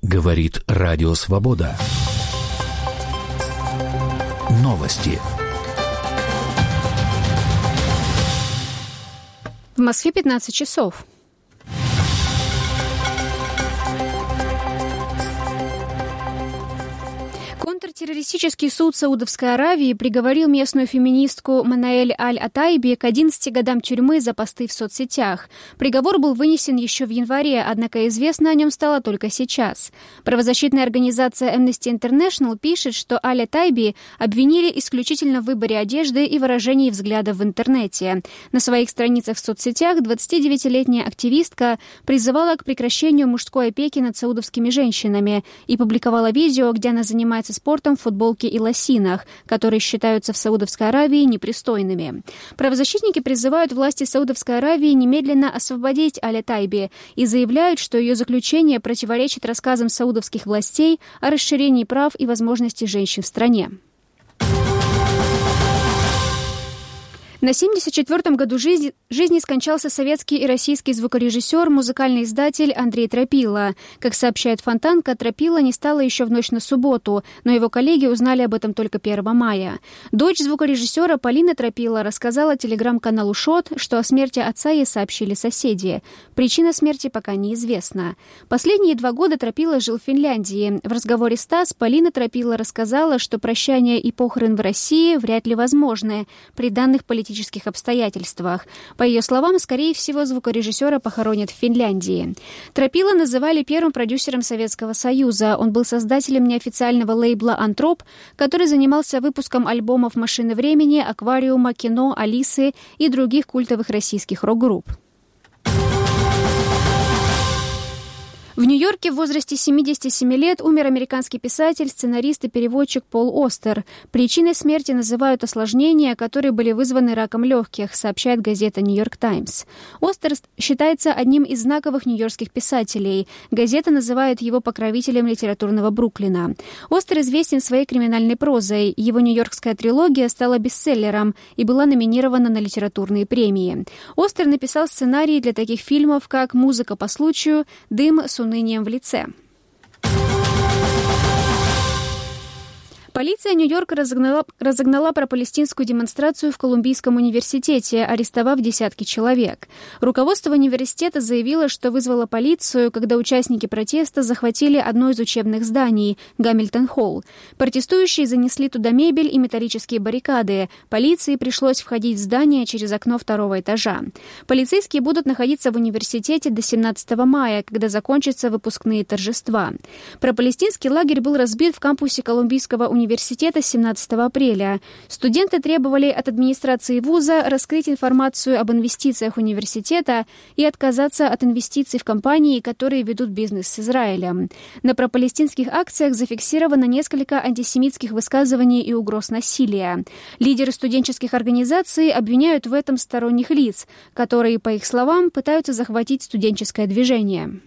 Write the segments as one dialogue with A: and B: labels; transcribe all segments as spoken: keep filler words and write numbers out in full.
A: Говорит Радио Свобода. Новости.
B: В Москве пятнадцать часов. Контртеррористический суд Саудовской Аравии приговорил местную феминистку Манаэль Аль-Атайби к одиннадцати годам тюрьмы за посты в соцсетях. Приговор был вынесен еще в январе, однако известно о нем стало только сейчас. Правозащитная организация Amnesty International пишет, что Аль-Атайби обвинили исключительно в выборе одежды и выражении взглядов в интернете. На своих страницах в соцсетях двадцатидевятилетняя активистка призывала к прекращению мужской опеки над саудовскими женщинами и публиковала видео, где она занимается спортом в футболке и лосинах, которые считаются в Саудовской Аравии непристойными. Правозащитники призывают власти Саудовской Аравии немедленно освободить Аль-Атайби и заявляют, что ее заключение противоречит рассказам саудовских властей о расширении прав и возможностей женщин в стране. На семьдесят четвёртом году жизни, жизни скончался советский и российский звукорежиссер, музыкальный издатель Андрей Тропила. Как сообщает Фонтанка, Тропила не стало еще в ночь на субботу, но его коллеги узнали об этом только первого мая. Дочь звукорежиссера Полина Тропила рассказала телеграм-каналу «Шот», что о смерти отца ей сообщили соседи. Причина смерти пока неизвестна. Последние два года Тропила жил в Финляндии. В разговоре с ТАСС Полина Тропила рассказала, что прощание и похорон в России вряд ли возможны при данных политических обстоятельствах. По ее словам, скорее всего, звукорежиссера похоронят в Финляндии. Тропила называли первым продюсером Советского Союза. Он был создателем неофициального лейбла «Антроп», который занимался выпуском альбомов «Машины времени», «Аквариума», «Кино», «Алисы» и других культовых российских рок-групп. В Нью-Йорке в возрасте семидесяти семи лет умер американский писатель, сценарист и переводчик Пол Остер. Причиной смерти называют осложнения, которые были вызваны раком легких, сообщает газета «Нью-Йорк Таймс». Остер считается одним из знаковых нью-йоркских писателей. Газета называет его покровителем литературного Бруклина. Остер известен своей криминальной прозой. Его нью-йоркская трилогия стала бестселлером и была номинирована на литературные премии. Остер написал сценарии для таких фильмов, как «Музыка по случаю», «Дым с унынием в лице». Полиция Нью-Йорка разогнала, разогнала пропалестинскую демонстрацию в Колумбийском университете, арестовав десятки человек. Руководство университета заявило, что вызвало полицию, когда участники протеста захватили одно из учебных зданий – Гамильтон-Холл. Протестующие занесли туда мебель и металлические баррикады. Полиции пришлось входить в здание через окно второго этажа. Полицейские будут находиться в университете до семнадцатого мая, когда закончатся выпускные торжества. Пропалестинский лагерь был разбит в кампусе Колумбийского университета университета семнадцатого апреля. Студенты требовали от администрации вуза раскрыть информацию об инвестициях университета и отказаться от инвестиций в компании, которые ведут бизнес с Израилем. На пропалестинских акциях зафиксировано несколько антисемитских высказываний и угроз насилия. Лидеры студенческих организаций обвиняют в этом сторонних лиц, которые, по их словам, пытаются захватить студенческое движение.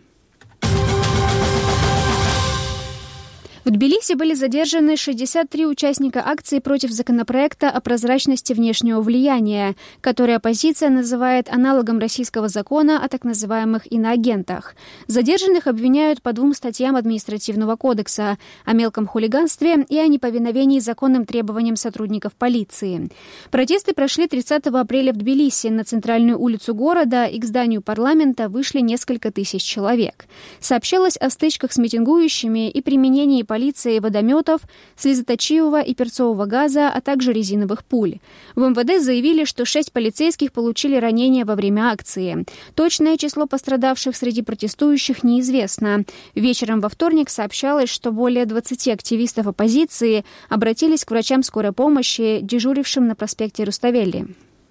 B: В Тбилиси были задержаны шестьдесят три участника акции против законопроекта о прозрачности внешнего влияния, который оппозиция называет аналогом российского закона о так называемых иноагентах. Задержанных обвиняют по двум статьям административного кодекса – о мелком хулиганстве и о неповиновении законным требованиям сотрудников полиции. Протесты прошли тридцатого апреля в Тбилиси. На центральную улицу города и к зданию парламента вышли несколько тысяч человек. Сообщалось о стычках с митингующими и применении полиции водометов, слезоточивого и перцового газа, а также резиновых пуль. В эм вэ дэ заявили, что шесть полицейских получили ранения во время акции. Точное число пострадавших среди протестующих неизвестно. Вечером во вторник сообщалось, что более двадцати активистов оппозиции обратились к врачам скорой помощи, дежурившим на проспекте Руставели.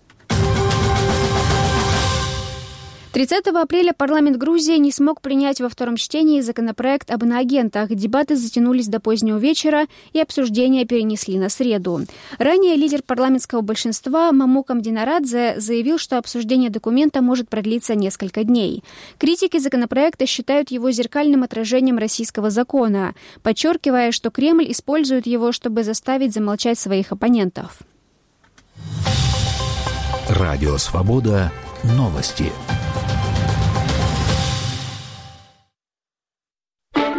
B: тридцатого апреля парламент Грузии не смог принять во втором чтении законопроект об иноагентах. Дебаты затянулись до позднего вечера, и обсуждения перенесли на среду. Ранее лидер парламентского большинства Мамукам Динарадзе заявил, что обсуждение документа может продлиться несколько дней. Критики законопроекта считают его зеркальным отражением российского закона, подчеркивая, что Кремль использует его, чтобы заставить замолчать своих оппонентов.
A: Радио «Свобода». Новости.